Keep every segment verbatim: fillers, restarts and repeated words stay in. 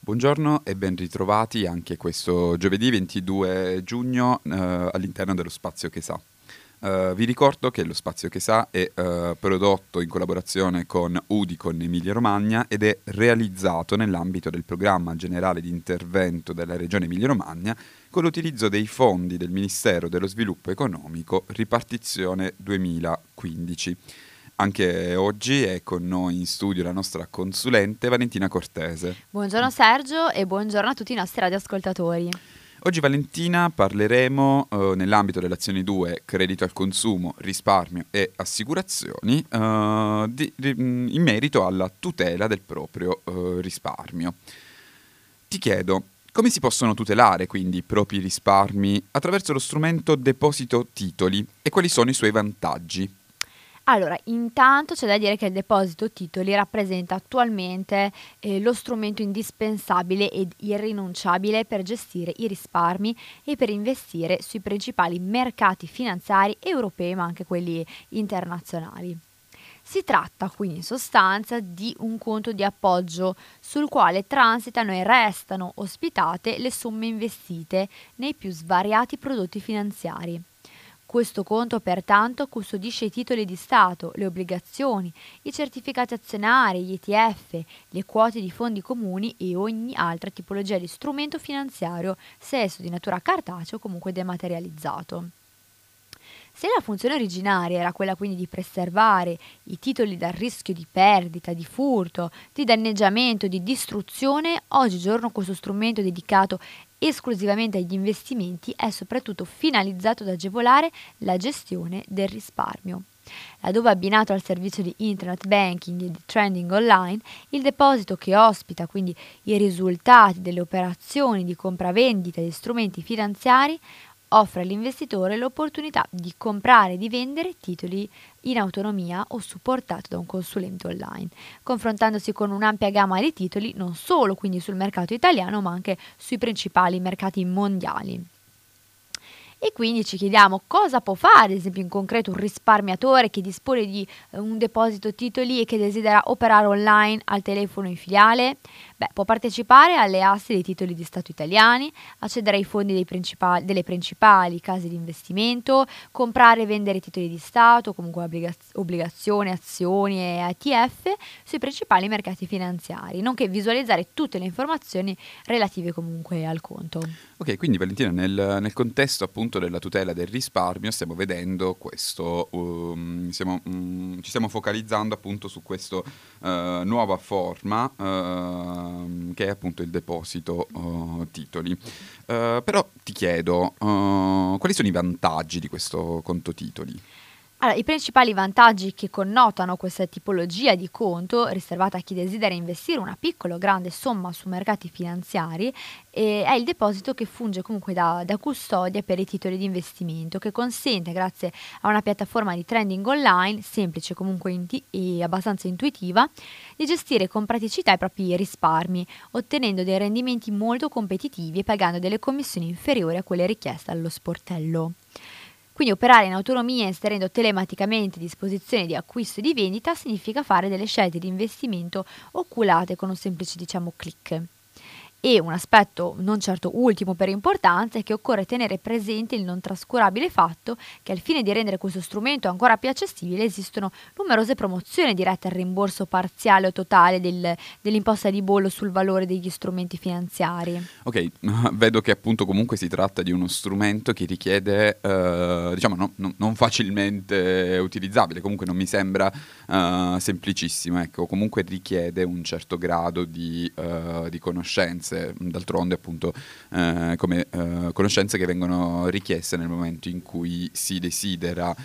Buongiorno e ben ritrovati anche questo giovedì ventidue giugno eh, all'interno dello Spazio Che Sa. Eh, vi ricordo che lo Spazio Che Sa è eh, prodotto in collaborazione con Udicon Emilia Romagna ed è realizzato nell'ambito del programma generale di intervento della Regione Emilia Romagna con l'utilizzo dei fondi del Ministero dello Sviluppo Economico Ripartizione duemilaquindici. Anche oggi è con noi in studio la nostra consulente Valentina Cortese. Buongiorno Sergio e buongiorno a tutti i nostri radioascoltatori. Oggi Valentina parleremo eh, nell'ambito dell'azione due credito al consumo, risparmio e assicurazioni eh, di- di- in merito alla tutela del proprio eh, risparmio. Ti chiedo, come si possono tutelare quindi i propri risparmi attraverso lo strumento deposito titoli e quali sono i suoi vantaggi? Allora, intanto c'è da dire che il deposito titoli rappresenta attualmente eh, lo strumento indispensabile ed irrinunciabile per gestire i risparmi e per investire sui principali mercati finanziari europei, ma anche quelli internazionali. Si tratta quindi in sostanza di un conto di appoggio sul quale transitano e restano ospitate le somme investite nei più svariati prodotti finanziari. Questo conto pertanto custodisce i titoli di Stato, le obbligazioni, i certificati azionari, gli E T F, le quote di fondi comuni e ogni altra tipologia di strumento finanziario, se esso di natura cartacea o comunque dematerializzato. Se la funzione originaria era quella quindi di preservare i titoli dal rischio di perdita, di furto, di danneggiamento, di distruzione, oggigiorno questo strumento dedicato esclusivamente agli investimenti è soprattutto finalizzato ad agevolare la gestione del risparmio. Laddove abbinato al servizio di internet banking e di trading online, il deposito che ospita quindi i risultati delle operazioni di compravendita di strumenti finanziari offre all'investitore l'opportunità di comprare e di vendere titoli in autonomia o supportato da un consulente online, confrontandosi con un'ampia gamma di titoli non solo quindi sul mercato italiano ma anche sui principali mercati mondiali. E quindi ci chiediamo cosa può fare, ad esempio in concreto, un risparmiatore che dispone di eh, un deposito titoli e che desidera operare online al telefono in filiale? Beh, può partecipare alle aste dei titoli di Stato italiani, accedere ai fondi dei principali, delle principali case di investimento, comprare e vendere titoli di Stato, comunque obbligaz- obbligazioni, azioni e E T F sui principali mercati finanziari, nonché visualizzare tutte le informazioni relative comunque al conto. Ok, quindi Valentina, nel, nel contesto appunto della tutela del risparmio stiamo vedendo questo, um, siamo, um, ci stiamo focalizzando appunto su questa nuova forma uh, che è appunto il deposito uh, titoli. Uh, però ti chiedo, uh, quali sono i vantaggi di questo conto titoli? Allora, i principali vantaggi che connotano questa tipologia di conto, riservata a chi desidera investire una piccola o grande somma su mercati finanziari, eh, è il deposito che funge comunque da, da custodia per i titoli di investimento, che consente, grazie a una piattaforma di trading online, semplice comunque inti- e abbastanza intuitiva, di gestire con praticità i propri risparmi, ottenendo dei rendimenti molto competitivi e pagando delle commissioni inferiori a quelle richieste allo sportello. Quindi operare in autonomia inserendo telematicamente disposizioni di acquisto e di vendita significa fare delle scelte di investimento oculate con un semplice, diciamo, click. E un aspetto non certo ultimo per importanza è che occorre tenere presente il non trascurabile fatto che al fine di rendere questo strumento ancora più accessibile esistono numerose promozioni dirette al rimborso parziale o totale del- dell'imposta di bollo sul valore degli strumenti finanziari. Ok, vedo che appunto comunque si tratta di uno strumento che richiede, eh, diciamo, no- no- non facilmente utilizzabile, comunque non mi sembra eh, semplicissimo, ecco, comunque richiede un certo grado di, eh, di conoscenze, d'altronde appunto eh, come eh, conoscenze che vengono richieste nel momento in cui si desidera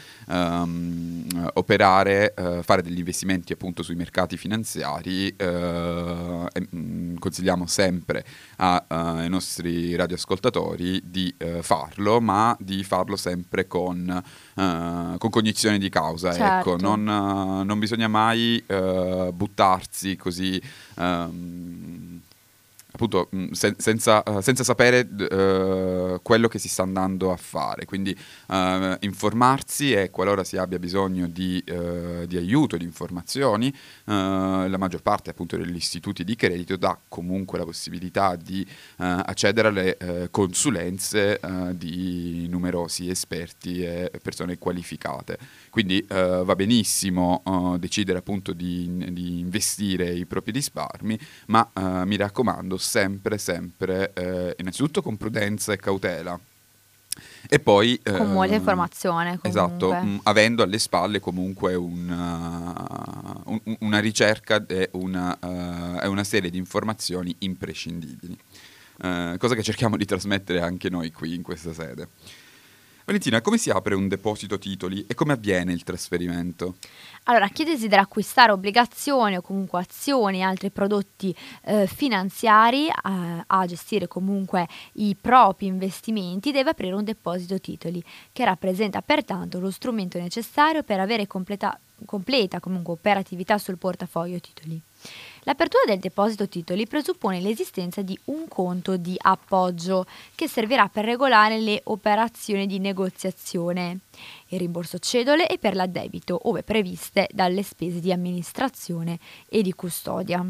ehm, operare, eh, fare degli investimenti appunto sui mercati finanziari, eh, e, mm, consigliamo sempre a, eh, ai nostri radioascoltatori di eh, farlo, ma di farlo sempre con, eh, con cognizione di causa, ecco, Certo. non, eh, non bisogna mai eh, buttarsi così, ehm, appunto mh, sen- senza, uh, senza sapere uh, quello che si sta andando a fare, quindi uh, informarsi, e qualora si abbia bisogno di, uh, di aiuto, di informazioni, uh, la maggior parte appunto degli istituti di credito dà comunque la possibilità di uh, accedere alle uh, consulenze uh, di numerosi esperti e persone qualificate. Quindi uh, va benissimo uh, decidere appunto di, di investire i propri risparmi, ma uh, mi raccomando sempre, sempre, eh, innanzitutto con prudenza e cautela. E poi Con eh, molta informazione, esatto, comunque. mh, avendo alle spalle comunque una, un- una ricerca e una, uh, e una serie di informazioni imprescindibili, Eh, cosa che cerchiamo di trasmettere anche noi qui in questa sede. Valentina, come si apre un deposito titoli e come avviene il trasferimento? Allora, chi desidera acquistare obbligazioni o comunque azioni e altri prodotti eh, finanziari, a, a gestire comunque i propri investimenti, deve aprire un deposito titoli, che rappresenta pertanto lo strumento necessario per avere completa, completa comunque operatività sul portafoglio titoli. L'apertura del deposito titoli presuppone l'esistenza di un conto di appoggio che servirà per regolare le operazioni di negoziazione, il rimborso cedole e per l'addebito, ove previste dalle spese di amministrazione e di custodia.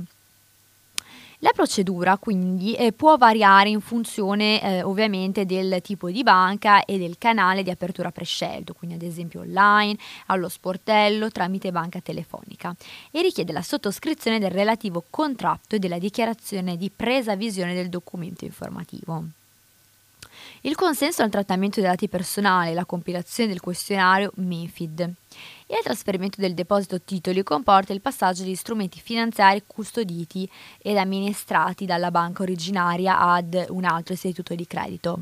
La procedura quindi eh, può variare in funzione eh, ovviamente del tipo di banca e del canale di apertura prescelto, quindi ad esempio online, allo sportello, tramite banca telefonica, e richiede la sottoscrizione del relativo contratto e della dichiarazione di presa visione del documento informativo. Il consenso al trattamento dei dati personali e la compilazione del questionario MiFID. E il trasferimento del deposito titoli comporta il passaggio di strumenti finanziari custoditi ed amministrati dalla banca originaria ad un altro istituto di credito.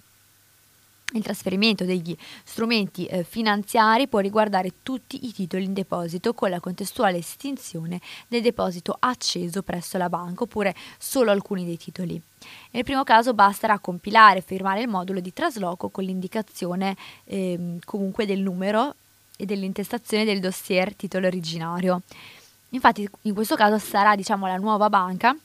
Il trasferimento degli strumenti eh, finanziari può riguardare tutti i titoli in deposito, con la contestuale estinzione del deposito acceso presso la banca, oppure solo alcuni dei titoli. Nel primo caso basterà compilare e firmare il modulo di trasloco con l'indicazione eh, comunque del numero e dell'intestazione del dossier titolo originario. Infatti in questo caso sarà, diciamo, la nuova banca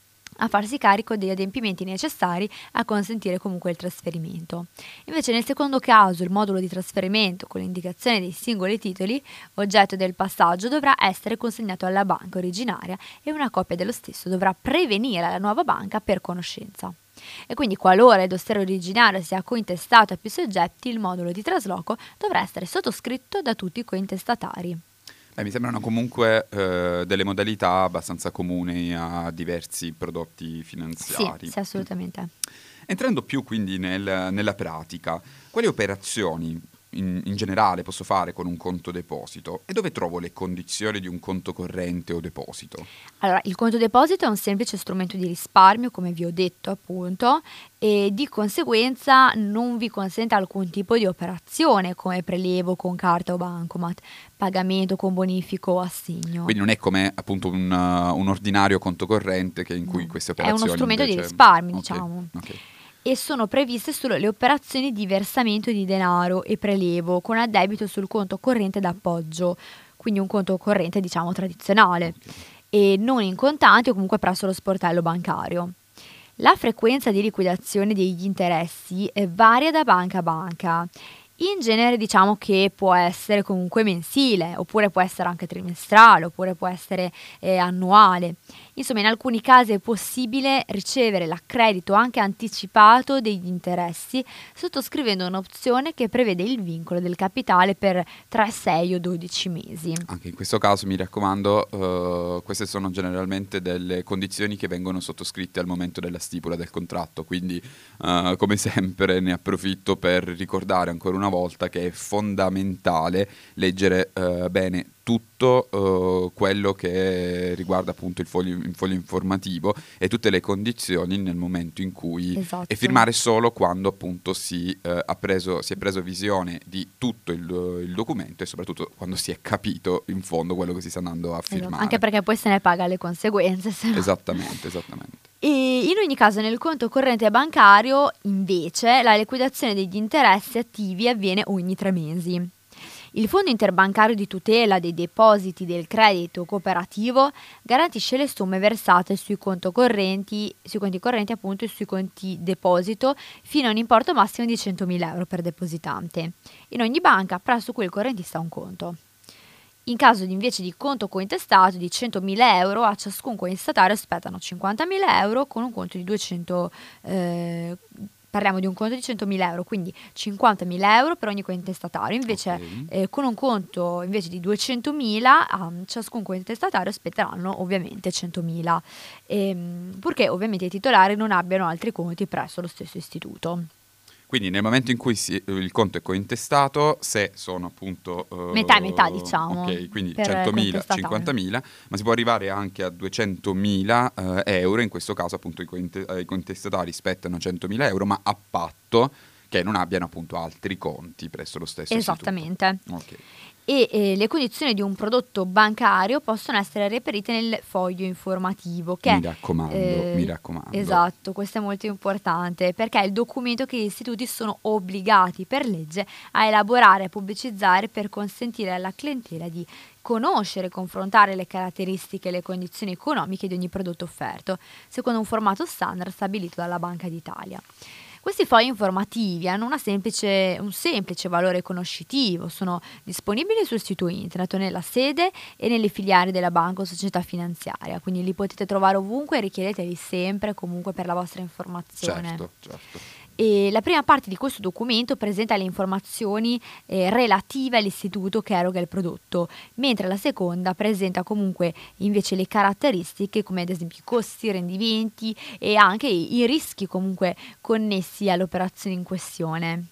a farsi carico degli adempimenti necessari a consentire comunque il trasferimento. Invece nel secondo caso il modulo di trasferimento con l'indicazione dei singoli titoli oggetto del passaggio dovrà essere consegnato alla banca originaria e una copia dello stesso dovrà prevenire la nuova banca per conoscenza. E quindi qualora il dossier originario sia cointestato a più soggetti, il modulo di trasloco dovrà essere sottoscritto da tutti i cointestatari. Eh, mi sembrano comunque eh, delle modalità abbastanza comuni a diversi prodotti finanziari. Sì, sì, assolutamente. Entrando più quindi nel- nella pratica, quali operazioni in, in generale posso fare con un conto deposito e dove trovo le condizioni di un conto corrente o deposito? Allora, il conto deposito è un semplice strumento di risparmio, come vi ho detto appunto, e di conseguenza non vi consente alcun tipo di operazione come prelievo con carta o bancomat, pagamento con bonifico o assegno. Quindi non è come appunto un, uh, un ordinario conto corrente che in cui No, queste è operazioni uno strumento di invece- risparmio, Ok, diciamo. ok. E sono previste solo le operazioni di versamento di denaro e prelevo con addebito sul conto corrente d'appoggio, quindi un conto corrente diciamo tradizionale, Ok. e non in contanti o comunque presso lo sportello bancario. La frequenza di liquidazione degli interessi eh, varia da banca a banca. In genere diciamo che può essere comunque mensile, oppure può essere anche trimestrale, oppure può essere eh, annuale. Insomma, in alcuni casi è possibile ricevere l'accredito anche anticipato degli interessi, sottoscrivendo un'opzione che prevede il vincolo del capitale per tre, sei o dodici mesi. Anche in questo caso mi raccomando, eh, queste sono generalmente delle condizioni che vengono sottoscritte al momento della stipula del contratto, quindi eh, come sempre ne approfitto per ricordare ancora una volta che è fondamentale leggere eh, bene tutto eh, quello che riguarda appunto il foglio, il foglio informativo e tutte le condizioni nel momento in cui Esatto. e firmare solo quando appunto si, eh, ha preso, si è preso visione di tutto il, il documento e soprattutto quando si è capito in fondo quello che si sta andando a Esatto, firmare. anche perché poi se ne paga le conseguenze. Se no. Esattamente, esattamente. E in ogni caso nel conto corrente bancario invece la liquidazione degli interessi attivi avviene ogni tre mesi. Il Fondo Interbancario di Tutela dei Depositi del Credito Cooperativo garantisce le somme versate sui conti correnti, sui conti correnti appunto e sui conti deposito fino a un importo massimo di centomila euro per depositante in ogni banca presso cui il correntista ha un conto. In caso di invece di conto cointestato di centomila euro, a ciascun cointestatario spettano cinquantamila euro con un conto di duecento eh, parliamo di un conto di centomila euro, quindi cinquantamila euro per ogni cointestatario. Invece Ok. eh, con un conto invece di duecentomila a ciascun cointestatario spetteranno ovviamente centomila, ehm, purché ovviamente i titolari non abbiano altri conti presso lo stesso istituto. Quindi nel momento in cui si- il conto è cointestato, se sono appunto... eh, Metà e metà, diciamo, Ok, quindi per centomila, cointestatario. cinquantamila, ma si può arrivare anche a duecentomila eh, euro, in questo caso appunto i, cointe- ai contestatari spettano centomila euro, ma a patto che non abbiano appunto altri conti presso lo stesso Esattamente. istituto. Ok. E eh, le condizioni di un prodotto bancario possono essere reperite nel foglio informativo che Mi raccomando, eh, mi raccomando. esatto, questo è molto importante perché è il documento che gli istituti sono obbligati per legge a elaborare e pubblicizzare per consentire alla clientela di conoscere e confrontare le caratteristiche e le condizioni economiche di ogni prodotto offerto, secondo un formato standard stabilito dalla Banca d'Italia. Questi fogli informativi hanno una semplice, un semplice valore conoscitivo, sono disponibili sul sito internet o nella sede e nelle filiali della banca o società finanziaria, quindi li potete trovare ovunque e richiedeteli sempre comunque per la vostra informazione. Certo, certo. E la prima parte di questo documento presenta le informazioni eh, relative all'istituto che eroga il prodotto, mentre la seconda presenta comunque invece le caratteristiche come ad esempio i costi, i rendimenti e anche i, i rischi comunque connessi all'operazione in questione.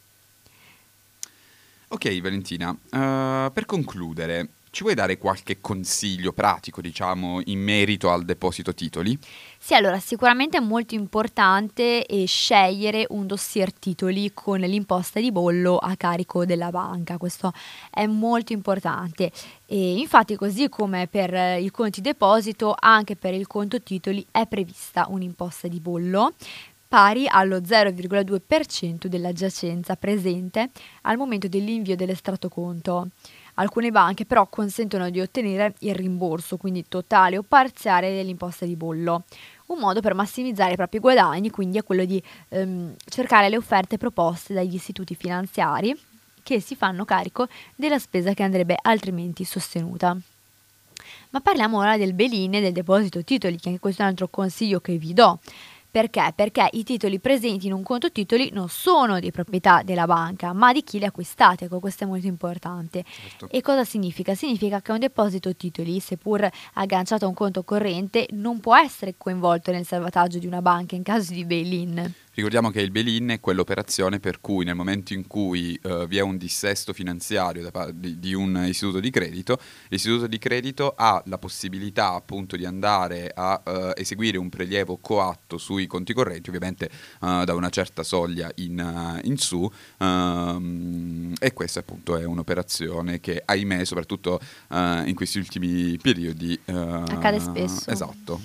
Ok Valentina, eh, per concludere, ci vuoi dare qualche consiglio pratico, diciamo, in merito al deposito titoli? Sì, allora sicuramente è molto importante eh, scegliere un dossier titoli con l'imposta di bollo a carico della banca, questo è molto importante. E infatti così come per eh, i conti deposito, anche per il conto titoli è prevista un'imposta di bollo pari allo zero virgola due per cento della giacenza presente al momento dell'invio dell'estratto conto. Alcune banche però consentono di ottenere il rimborso, quindi totale o parziale dell'imposta di bollo. Un modo per massimizzare i propri guadagni, quindi è quello di ehm, cercare le offerte proposte dagli istituti finanziari che si fanno carico della spesa che andrebbe altrimenti sostenuta. Ma parliamo ora del bail-in e del deposito titoli, che anche questo è un altro consiglio che vi do. Perché? Perché i titoli presenti in un conto titoli non sono di proprietà della banca, ma di chi li ha acquistati. Ecco, questo è molto importante. Certo. E cosa significa? Significa che un deposito titoli, seppur agganciato a un conto corrente, non può essere coinvolto nel salvataggio di una banca in caso di bail-in. Ricordiamo che il bail-in è quell'operazione per cui nel momento in cui eh, vi è un dissesto finanziario da pa- di, di un istituto di credito, l'istituto di credito ha la possibilità appunto di andare a eh, eseguire un prelievo coatto sui conti correnti, ovviamente eh, da una certa soglia in, eh, in su, ehm, e questa appunto è un'operazione che ahimè soprattutto eh, in questi ultimi periodi eh, Accade spesso. Esatto.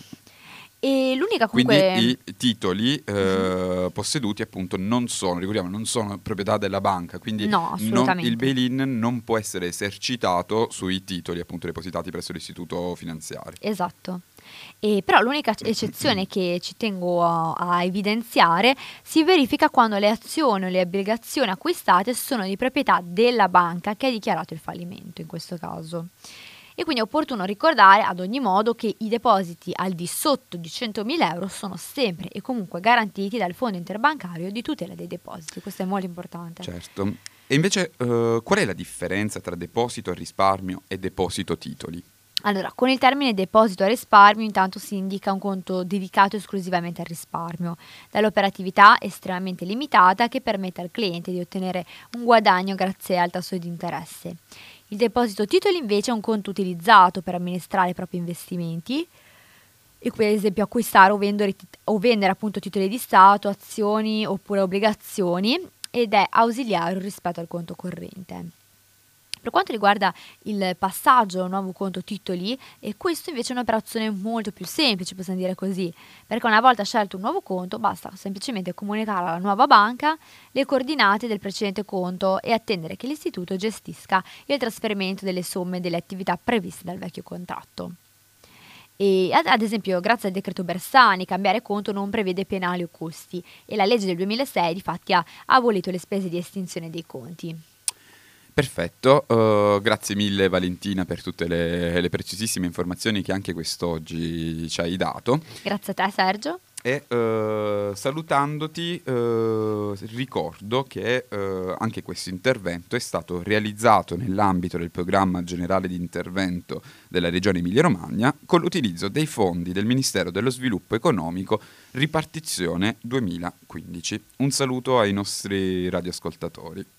E l'unica Quindi comunque... i titoli eh, posseduti appunto non sono, ricordiamo, non sono proprietà della banca, quindi No, non- assolutamente. il bail-in non può essere esercitato sui titoli appunto depositati presso l'istituto finanziario. Esatto. E però l'unica eccezione che ci tengo a, a evidenziare si verifica quando le azioni o le obbligazioni acquistate sono di proprietà della banca che ha dichiarato il fallimento in questo caso. E quindi è opportuno ricordare ad ogni modo che i depositi al di sotto di centomila euro sono sempre e comunque garantiti dal Fondo Interbancario di Tutela dei Depositi. Questo è molto importante. Certo. E invece eh, qual è la differenza tra deposito a risparmio e deposito titoli? Allora, con il termine deposito a risparmio intanto si indica un conto dedicato esclusivamente al risparmio, dall'operatività estremamente limitata che permette al cliente di ottenere un guadagno grazie al tasso di interesse. Il deposito titoli invece è un conto utilizzato per amministrare i propri investimenti e qui ad esempio acquistare o vendere, o vendere appunto titoli di Stato, azioni oppure obbligazioni ed è ausiliario rispetto al conto corrente. Per quanto riguarda il passaggio a un nuovo conto titoli, e questo invece è un'operazione molto più semplice, possiamo dire così, perché una volta scelto un nuovo conto basta semplicemente comunicare alla nuova banca le coordinate del precedente conto e attendere che l'istituto gestisca il trasferimento delle somme delle attività previste dal vecchio contratto. E ad, ad esempio, grazie al decreto Bersani, cambiare conto non prevede penali o costi e la legge del duemilasei difatti ha abolito le spese di estinzione dei conti. Perfetto, uh, grazie mille Valentina per tutte le, le precisissime informazioni che anche quest'oggi ci hai dato. Grazie a te Sergio. E uh, salutandoti uh, ricordo che uh, anche questo intervento è stato realizzato nell'ambito del programma generale di intervento della Regione Emilia-Romagna con l'utilizzo dei fondi del Ministero dello Sviluppo Economico Ripartizione duemilaquindici. Un saluto ai nostri radioascoltatori.